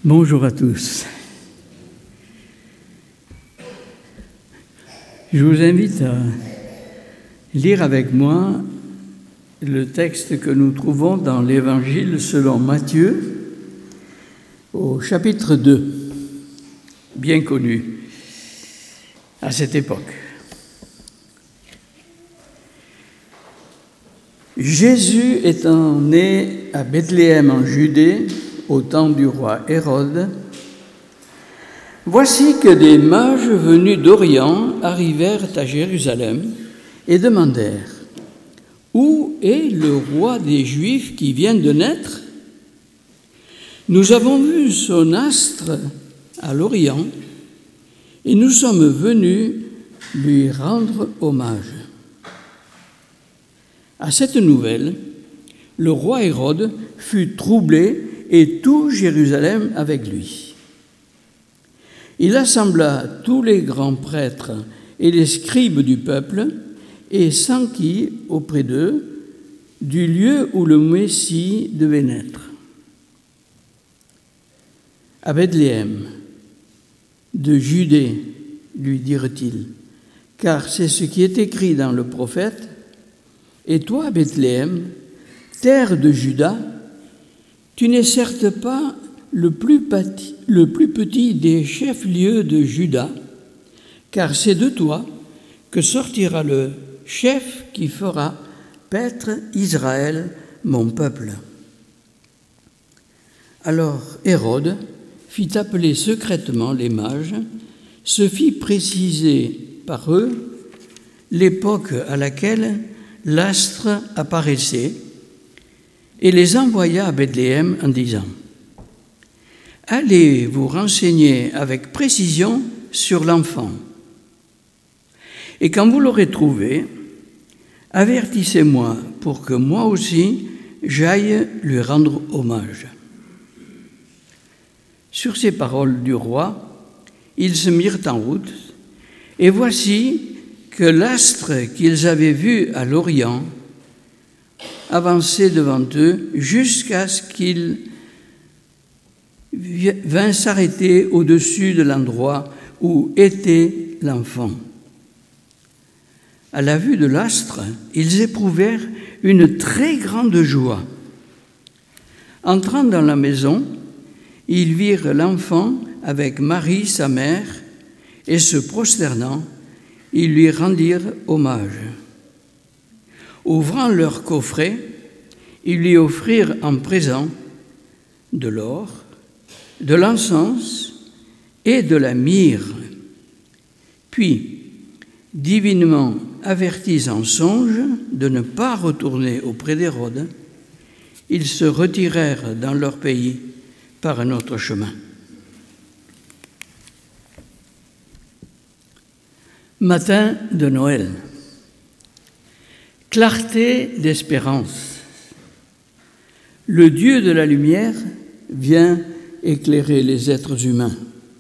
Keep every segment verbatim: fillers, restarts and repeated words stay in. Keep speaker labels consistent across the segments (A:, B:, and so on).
A: Bonjour à tous. Je vous invite à lire avec moi le texte que nous trouvons dans l'Évangile selon Matthieu, au chapitre deux, bien connu à cette époque. Jésus étant né à Bethléem en Judée, au temps du roi Hérode, voici que des mages venus d'Orient arrivèrent à Jérusalem et demandèrent « Où est le roi des Juifs qui vient de naître ? Nous avons vu son astre à l'Orient et nous sommes venus lui rendre hommage. » À cette nouvelle, le roi Hérode fut troublé et tout Jérusalem avec lui. Il assembla tous les grands prêtres et les scribes du peuple et s'enquit auprès d'eux du lieu où le Messie devait naître. À Bethléem, de Judée, lui dirent-ils, car c'est ce qui est écrit dans le prophète. Et toi, Bethléem, terre de Juda, tu n'es certes pas le plus, petit, le plus petit des chefs-lieux de Juda, car c'est de toi que sortira le chef qui fera paître Israël, mon peuple. Alors Hérode fit appeler secrètement les mages, se fit préciser par eux l'époque à laquelle l'astre apparaissait, et les envoya à Bethléem en disant « Allez vous renseigner avec précision sur l'enfant. Et quand vous l'aurez trouvé, avertissez-moi pour que moi aussi j'aille lui rendre hommage. » Sur ces paroles du roi, ils se mirent en route, et voici que l'astre qu'ils avaient vu à l'Orient avançait devant eux jusqu'à ce qu'il vint s'arrêter au-dessus de l'endroit où était l'enfant. À la vue de l'astre, ils éprouvèrent une très grande joie. Entrant dans la maison, ils virent l'enfant avec Marie, sa mère, et se prosternant, ils lui rendirent hommage. Ouvrant leur coffret, ils lui offrirent en présent de l'or, de l'encens et de la myrrhe. Puis, divinement avertis en songe de ne pas retourner auprès d'Hérode, ils se retirèrent dans leur pays par un autre chemin. Matin de Noël. Clarté d'espérance. Le Dieu de la lumière vient éclairer les êtres humains.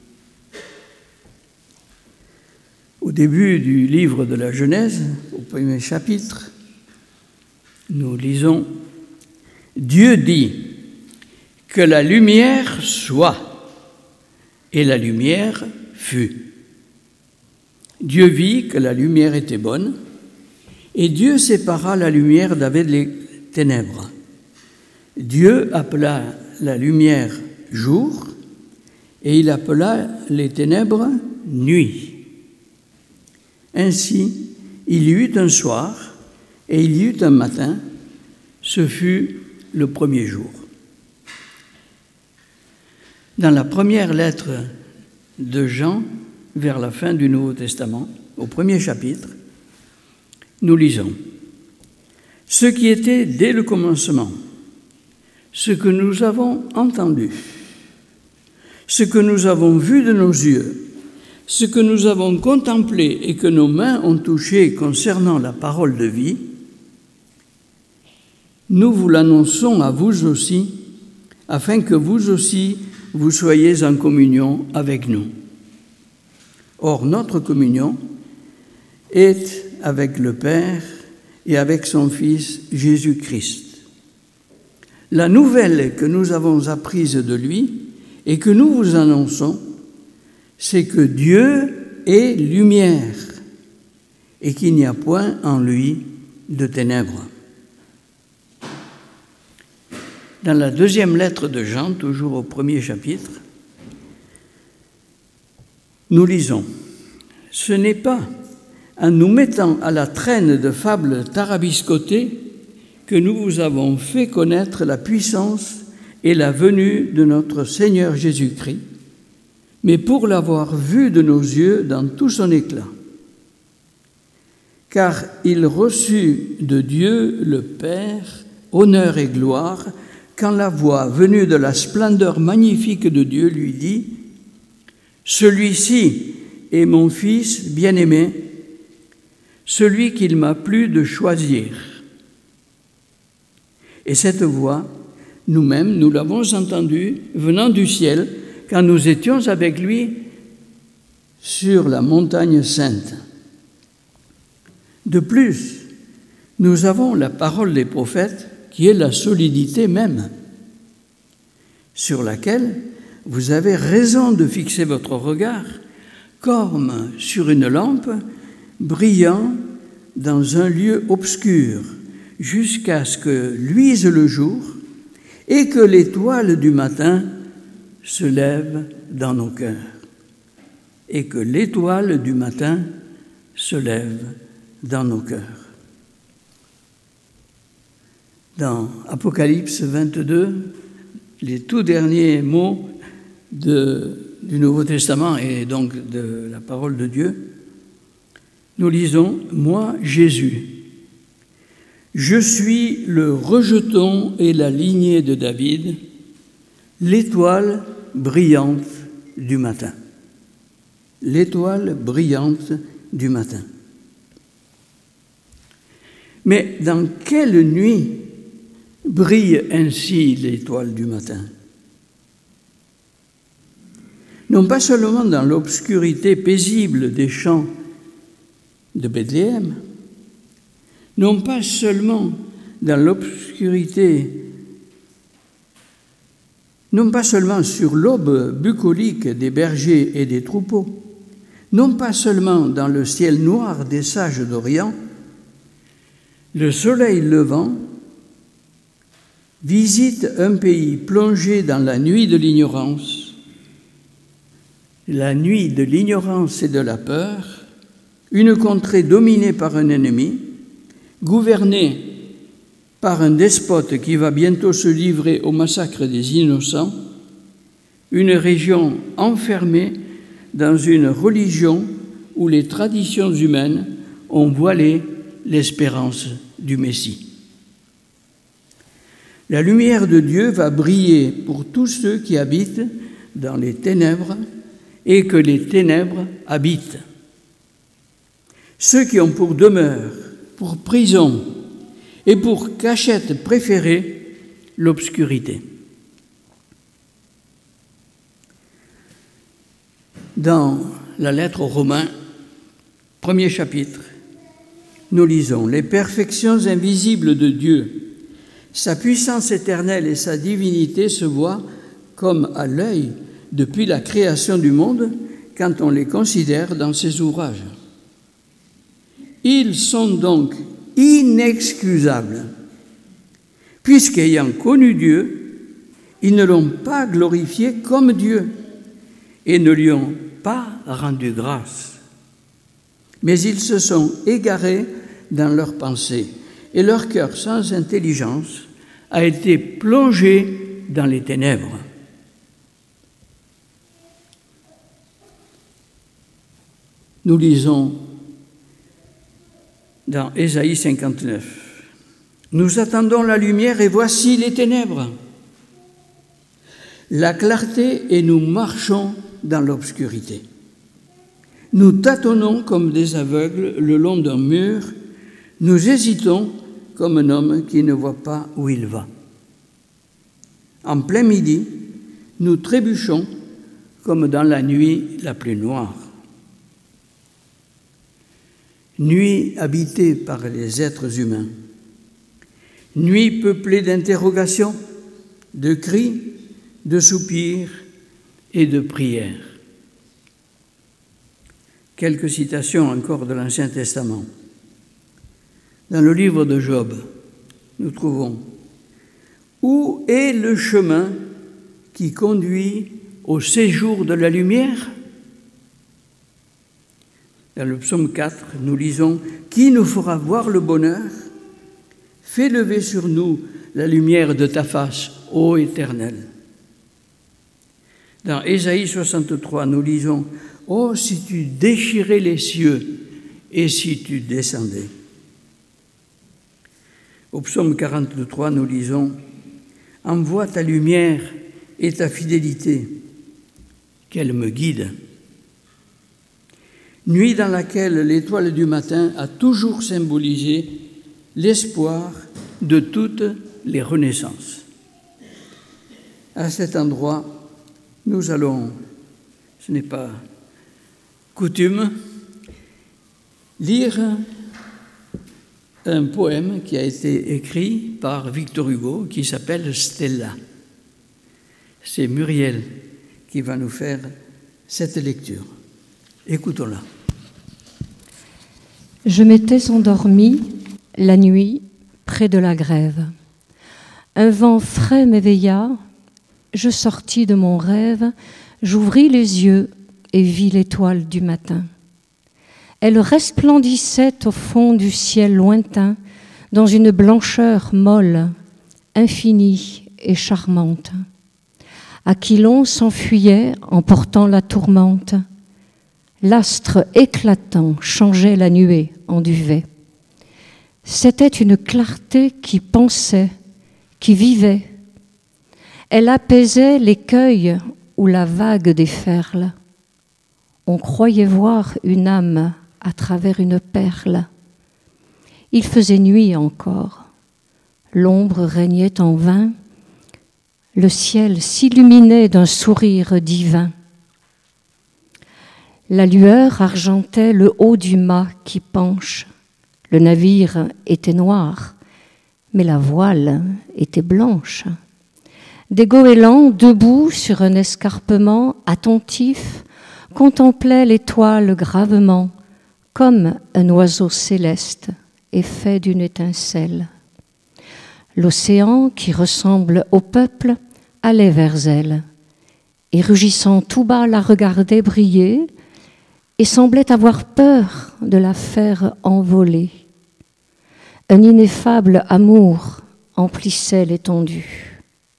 A: Au début du livre de la Genèse, au premier chapitre, nous lisons « Dieu dit que la lumière soit, et la lumière fut. Dieu vit que la lumière était bonne, et Dieu sépara la lumière d'avec les ténèbres. Dieu appela la lumière jour, et il appela les ténèbres nuit. Ainsi, il y eut un soir, et il y eut un matin, ce fut le premier jour. » Dans la première lettre de Jean, vers la fin du Nouveau Testament, au premier chapitre, nous lisons « Ce qui était dès le commencement, ce que nous avons entendu, ce que nous avons vu de nos yeux, ce que nous avons contemplé et que nos mains ont touché concernant la parole de vie, nous vous l'annonçons à vous aussi, afin que vous aussi vous soyez en communion avec nous. Or, notre communion est avec le Père et avec son Fils Jésus-Christ. La nouvelle que nous avons apprise de lui et que nous vous annonçons, c'est que Dieu est lumière et qu'il n'y a point en lui de ténèbres. Dans la deuxième lettre de Jean, toujours au premier chapitre, nous lisons « Ce n'est pas en nous mettant à la traîne de fables tarabiscotées que nous vous avons fait connaître la puissance et la venue de notre Seigneur Jésus-Christ, mais pour l'avoir vu de nos yeux dans tout son éclat. Car il reçut de Dieu le Père honneur et gloire quand la voix venue de la splendeur magnifique de Dieu lui dit « Celui-ci est mon Fils bien-aimé, celui qu'il m'a plu de choisir. » Et cette voix, nous-mêmes, nous l'avons entendue venant du ciel quand nous étions avec lui sur la montagne sainte. De plus, nous avons la parole des prophètes qui est la solidité même, sur laquelle vous avez raison de fixer votre regard comme sur une lampe brillant dans un lieu obscur jusqu'à ce que luise le jour et que l'étoile du matin se lève dans nos cœurs. Et que l'étoile du matin se lève dans nos cœurs. Dans Apocalypse vingt-deux, les tout derniers mots de, du Nouveau Testament et donc de la parole de Dieu, nous lisons « Moi, Jésus, je suis le rejeton et la lignée de David, l'étoile brillante du matin. » L'étoile brillante du matin. Mais dans quelle nuit brille ainsi l'étoile du matin? Non pas seulement dans l'obscurité paisible des champs de Bethléem, non pas seulement dans l'obscurité, non pas seulement sur l'aube bucolique des bergers et des troupeaux, non pas seulement dans le ciel noir des sages d'Orient, le soleil levant visite un pays plongé dans la nuit de l'ignorance, la nuit de l'ignorance et de la peur, une contrée dominée par un ennemi, gouvernée par un despote qui va bientôt se livrer au massacre des innocents, une région enfermée dans une religion où les traditions humaines ont voilé l'espérance du Messie. La lumière de Dieu va briller pour tous ceux qui habitent dans les ténèbres et que les ténèbres habitent. Ceux qui ont pour demeure, pour prison et pour cachette préférée l'obscurité. Dans la lettre aux Romains, premier chapitre, nous lisons « Les perfections invisibles de Dieu, sa puissance éternelle et sa divinité se voient comme à l'œil depuis la création du monde quand on les considère dans ses ouvrages. Ils sont donc inexcusables, puisqu'ayant connu Dieu, ils ne l'ont pas glorifié comme Dieu et ne lui ont pas rendu grâce. Mais ils se sont égarés dans leurs pensées, et leur cœur sans intelligence a été plongé dans les ténèbres. Nous lisons dans Ésaïe cinquante-neuf. « Nous attendons la lumière et voici les ténèbres. La clarté et nous marchons dans l'obscurité. Nous tâtonnons comme des aveugles le long d'un mur. Nous hésitons comme un homme qui ne voit pas où il va. En plein midi, nous trébuchons comme dans la nuit la plus noire. Nuit habitée par les êtres humains, nuit peuplée d'interrogations, de cris, de soupirs et de prière. Quelques citations encore de l'Ancien Testament. Dans le livre de Job, nous trouvons « Où est le chemin qui conduit au séjour de la lumière ?» Dans le psaume quatre, nous lisons « Qui nous fera voir le bonheur ? Fais lever sur nous la lumière de ta face, ô Éternel. » Dans Ésaïe soixante-trois, nous lisons « Oh, si tu déchirais les cieux et si tu descendais !» Au psaume quarante-trois, nous lisons « Envoie ta lumière et ta fidélité, qu'elle me guide. » Nuit dans laquelle l'étoile du matin a toujours symbolisé l'espoir de toutes les renaissances. À cet endroit, nous allons, ce n'est pas coutume, lire un poème qui a été écrit par Victor Hugo qui s'appelle Stella. C'est Muriel qui va nous faire cette lecture. Écoutons-la.
B: Je m'étais endormie la nuit près de la grève. Un vent frais m'éveilla, je sortis de mon rêve, j'ouvris les yeux et vis l'étoile du matin. Elle resplendissait au fond du ciel lointain, dans une blancheur molle, infinie et charmante. Aquilon s'enfuyait en portant la tourmente. L'astre éclatant changeait la nuée en duvet. C'était une clarté qui pensait, qui vivait. Elle apaisait l'écueil où la vague déferle. On croyait voir une âme à travers une perle. Il faisait nuit encore. L'ombre régnait en vain. Le ciel s'illuminait d'un sourire divin. La lueur argentait le haut du mât qui penche. Le navire était noir, mais la voile était blanche. Des goélands, debout sur un escarpement, attentifs, contemplaient l'étoile gravement, comme un oiseau céleste effet d'une étincelle. L'océan, qui ressemble au peuple, allait vers elle, et rugissant tout bas la regardait briller, et semblait avoir peur de la faire envoler. Un ineffable amour emplissait l'étendue.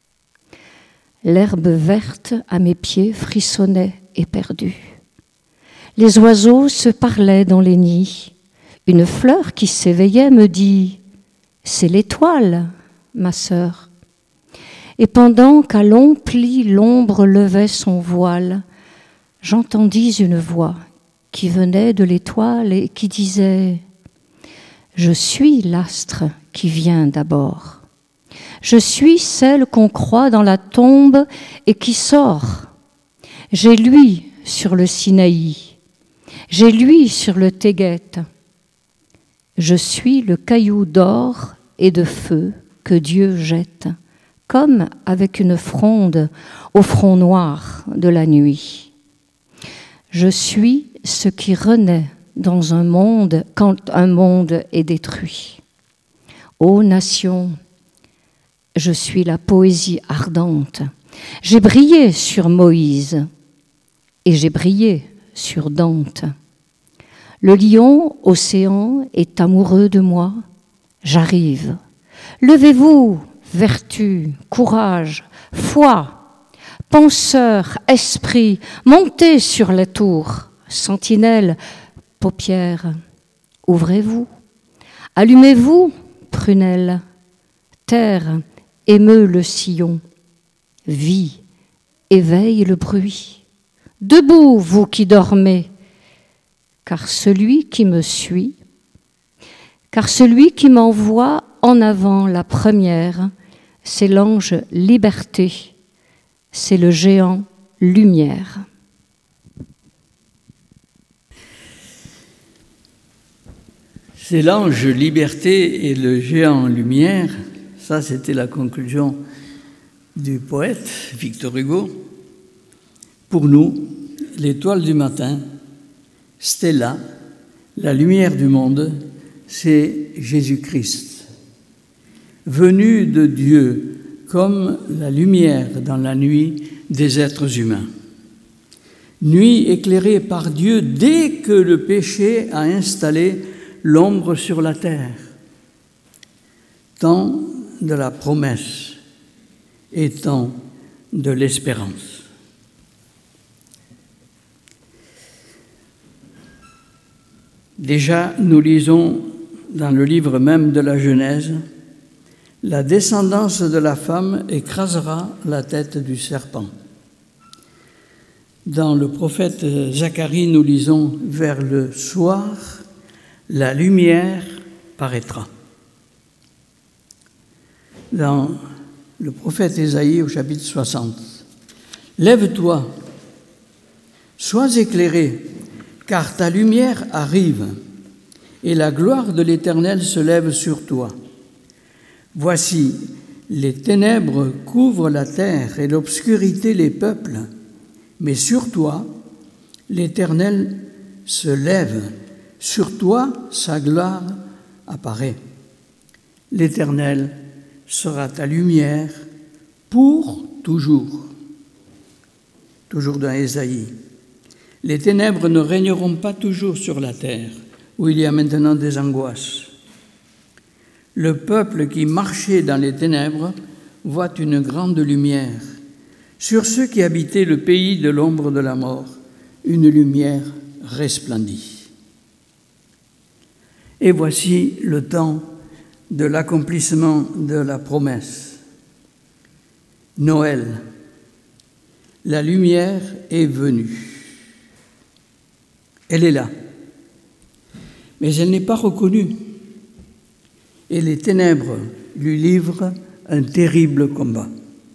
B: L'herbe verte à mes pieds frissonnait éperdue. Les oiseaux se parlaient dans les nids. Une fleur qui s'éveillait me dit « C'est l'étoile, ma sœur ». Et pendant qu'à longs plis l'ombre levait son voile, j'entendis une voix qui venait de l'étoile et qui disait « Je suis l'astre qui vient d'abord. Je suis celle qu'on croit dans la tombe et qui sort. J'ai lui sur le Sinaï, j'ai lui sur le Téguet. Je suis le caillou d'or et de feu que Dieu jette, comme avec une fronde au front noir de la nuit. Je suis ce qui renaît dans un monde quand un monde est détruit. Ô nation, je suis la poésie ardente. J'ai brillé sur Moïse et j'ai brillé sur Dante. Le lion océan est amoureux de moi. J'arrive. Levez-vous, vertu, courage, foi, penseur, esprit, montez sur la tour. Sentinelle, paupières, ouvrez-vous. Allumez-vous, prunelle. Terre, émeut le sillon. Vie, éveille le bruit. Debout, vous qui dormez, car celui qui me suit, car celui qui m'envoie en avant la première, c'est l'ange liberté, c'est le géant lumière.
A: C'est l'ange liberté et le géant lumière. Ça, c'était la conclusion du poète Victor Hugo. Pour nous, l'étoile du matin, Stella, la lumière du monde, c'est Jésus-Christ, venu de Dieu comme la lumière dans la nuit des êtres humains. Nuit éclairée par Dieu dès que le péché a installé l'ombre sur la terre. Temps de la promesse et temps de l'espérance. Déjà, nous lisons dans le livre même de la Genèse, « La descendance de la femme écrasera la tête du serpent ». Dans le prophète Zacharie, nous lisons « Vers le soir, la lumière paraîtra ». Dans le prophète Ésaïe au chapitre soixante, « Lève-toi, sois éclairé, car ta lumière arrive, et la gloire de l'Éternel se lève sur toi. Voici, les ténèbres couvrent la terre et l'obscurité les peuples, mais sur toi, l'Éternel se lève, sur toi, sa gloire apparaît. L'Éternel sera ta lumière pour toujours. » Toujours dans Ésaïe. « Les ténèbres ne régneront pas toujours sur la terre, où il y a maintenant des angoisses. Le peuple qui marchait dans les ténèbres voit une grande lumière. Sur ceux qui habitaient le pays de l'ombre de la mort, une lumière resplendit. » Et voici le temps de l'accomplissement de la promesse. Noël, la lumière est venue. Elle est là, mais elle n'est pas reconnue. Et les ténèbres lui livrent un terrible combat.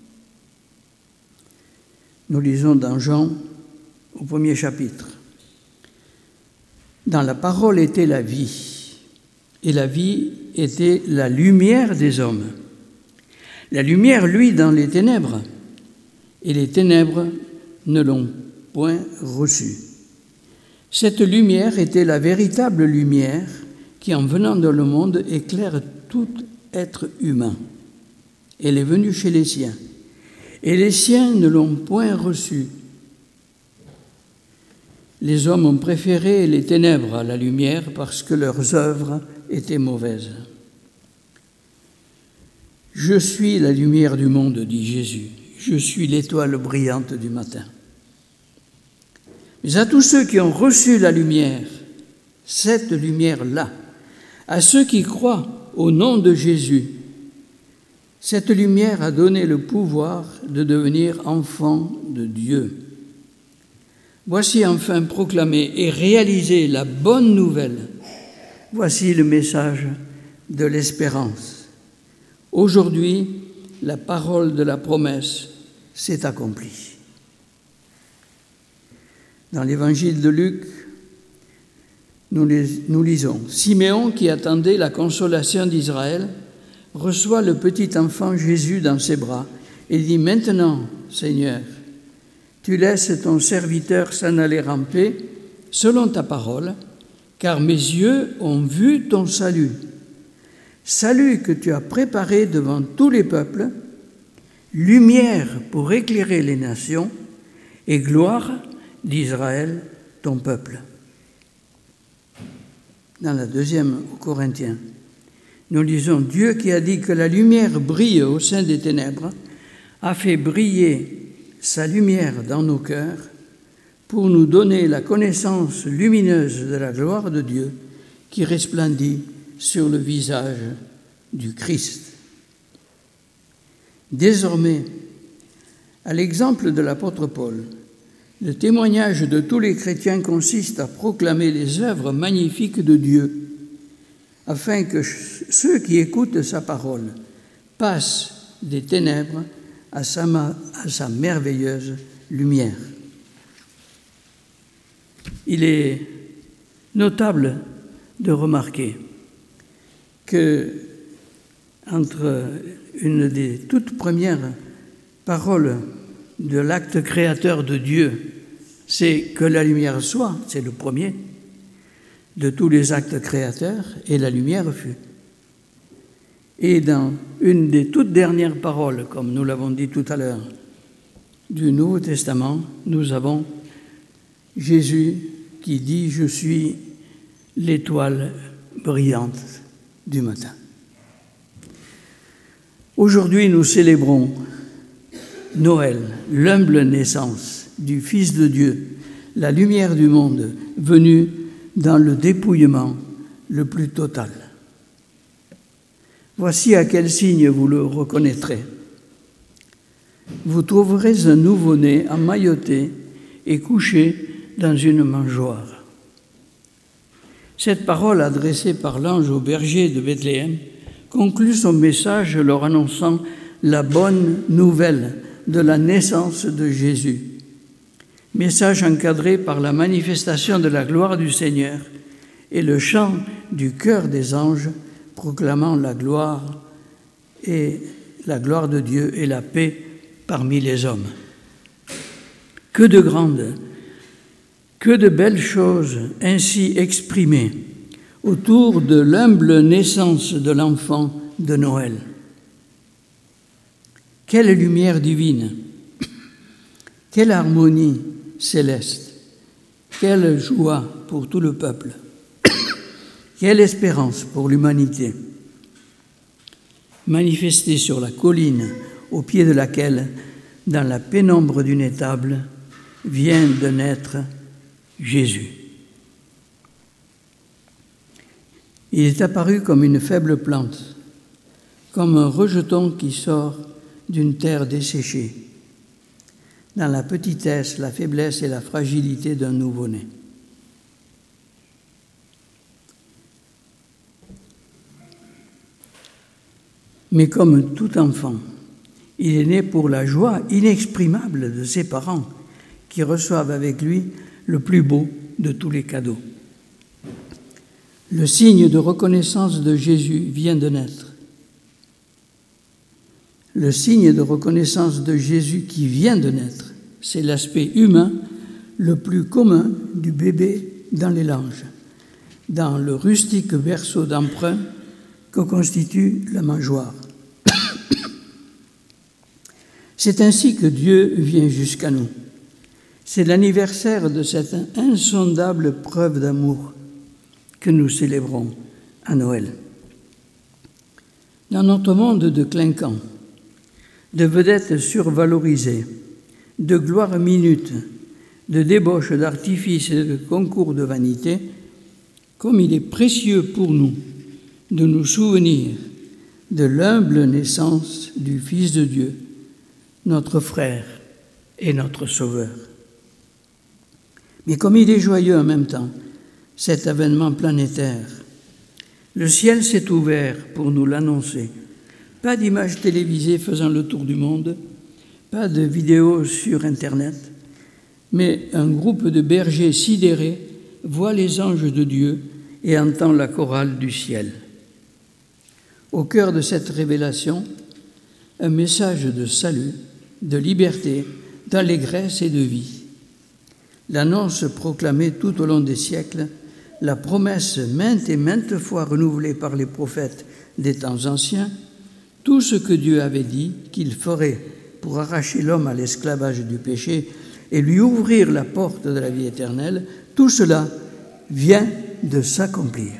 A: Nous lisons dans Jean, au premier chapitre. « Dans la parole était la vie, et la vie était la lumière des hommes. La lumière, lui, dans les ténèbres, et les ténèbres ne l'ont point reçue. Cette lumière était la véritable lumière qui, en venant dans le monde, éclaire tout être humain. Elle est venue chez les siens, et les siens ne l'ont point reçue. Les hommes ont préféré les ténèbres à la lumière parce que leurs œuvres étaient mauvaises. « Je suis la lumière du monde, dit Jésus. Je suis l'étoile brillante du matin. » Mais à tous ceux qui ont reçu la lumière, cette lumière-là, à ceux qui croient au nom de Jésus, cette lumière a donné le pouvoir de devenir enfants de Dieu. Voici enfin proclamé et réalisé la bonne nouvelle. Voici le message de l'espérance. Aujourd'hui, la parole de la promesse s'est accomplie. Dans l'évangile de Luc, nous, les, nous lisons « Siméon, qui attendait la consolation d'Israël, reçoit le petit enfant Jésus dans ses bras et dit « Maintenant, Seigneur, tu laisses ton serviteur s'en aller en paix, selon ta parole, car mes yeux ont vu ton salut. Salut que tu as préparé devant tous les peuples, lumière pour éclairer les nations et gloire d'Israël, ton peuple. » Dans la deuxième aux Corinthiens, nous lisons « Dieu qui a dit que la lumière brille au sein des ténèbres, a fait briller sa lumière dans nos cœurs pour nous donner la connaissance lumineuse de la gloire de Dieu qui resplendit sur le visage du Christ. » Désormais, à l'exemple de l'apôtre Paul, le témoignage de tous les chrétiens consiste à proclamer les œuvres magnifiques de Dieu, afin que ceux qui écoutent sa parole passent des ténèbres à sa, à sa merveilleuse lumière. Il est notable de remarquer que, entre une des toutes premières paroles de l'acte créateur de Dieu, c'est que la lumière soit, c'est le premier de tous les actes créateurs, et la lumière fut. Et dans une des toutes dernières paroles, comme nous l'avons dit tout à l'heure, du Nouveau Testament, nous avons Jésus qui dit « Je suis l'étoile brillante du matin ». Aujourd'hui, nous célébrons Noël, l'humble naissance du Fils de Dieu, la lumière du monde, venue dans le dépouillement le plus total. Voici à quel signe vous le reconnaîtrez. Vous trouverez un nouveau-né emmailloté et couché dans une mangeoire. Cette parole adressée par l'ange aux bergers de Bethléem conclut son message leur annonçant la bonne nouvelle de la naissance de Jésus. Message encadré par la manifestation de la gloire du Seigneur et le chant du chœur des anges proclamant la gloire et la gloire de Dieu et la paix parmi les hommes. Que de grandes, que de belles choses ainsi exprimées autour de l'humble naissance de l'enfant de Noël. Quelle lumière divine, quelle harmonie céleste, quelle joie pour tout le peuple, quelle espérance pour l'humanité, manifestée sur la colline au pied de laquelle, dans la pénombre d'une étable, vient de naître Jésus. Il est apparu comme une faible plante, comme un rejeton qui sort d'une terre desséchée, dans la petitesse, la faiblesse et la fragilité d'un nouveau-né. Mais comme tout enfant, il est né pour la joie inexprimable de ses parents qui reçoivent avec lui le plus beau de tous les cadeaux. Le signe de reconnaissance de Jésus vient de naître. Le signe de reconnaissance de Jésus qui vient de naître, c'est l'aspect humain le plus commun du bébé dans les langes, dans le rustique berceau d'emprunt que constitue la mangeoire. C'est ainsi que Dieu vient jusqu'à nous. C'est l'anniversaire de cette insondable preuve d'amour que nous célébrons à Noël. Dans notre monde de clinquants, de vedettes survalorisées, de gloire minute, de débauches d'artifice et de concours de vanité, comme il est précieux pour nous de nous souvenir de l'humble naissance du Fils de Dieu, notre frère et notre Sauveur. Mais comme il est joyeux en même temps, cet avènement planétaire, le ciel s'est ouvert pour nous l'annoncer. Pas d'images télévisées faisant le tour du monde, pas de vidéos sur Internet, mais un groupe de bergers sidérés voit les anges de Dieu et entend la chorale du ciel. Au cœur de cette révélation, un message de salut, de liberté, d'allégresse et de vie. L'annonce proclamée tout au long des siècles, la promesse maintes et maintes fois renouvelée par les prophètes des temps anciens, tout ce que Dieu avait dit qu'il ferait pour arracher l'homme à l'esclavage du péché et lui ouvrir la porte de la vie éternelle, tout cela vient de s'accomplir.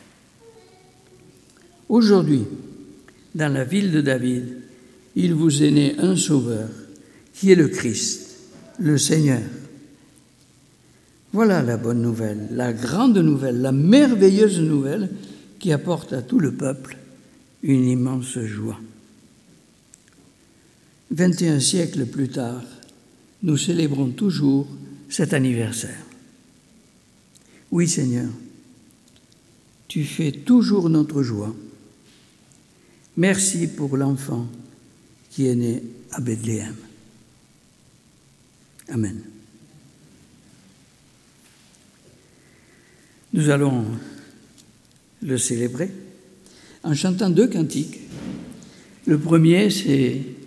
A: Aujourd'hui, dans la ville de David, il vous est né un sauveur, qui est le Christ, le Seigneur. Voilà la bonne nouvelle, la grande nouvelle, la merveilleuse nouvelle qui apporte à tout le peuple une immense joie. vingt et un siècles plus tard, nous célébrons toujours cet anniversaire. Oui, Seigneur, tu fais toujours notre joie. Merci pour l'enfant qui est né à Bethléem. Amen. Nous allons le célébrer en chantant deux cantiques. Le premier, c'est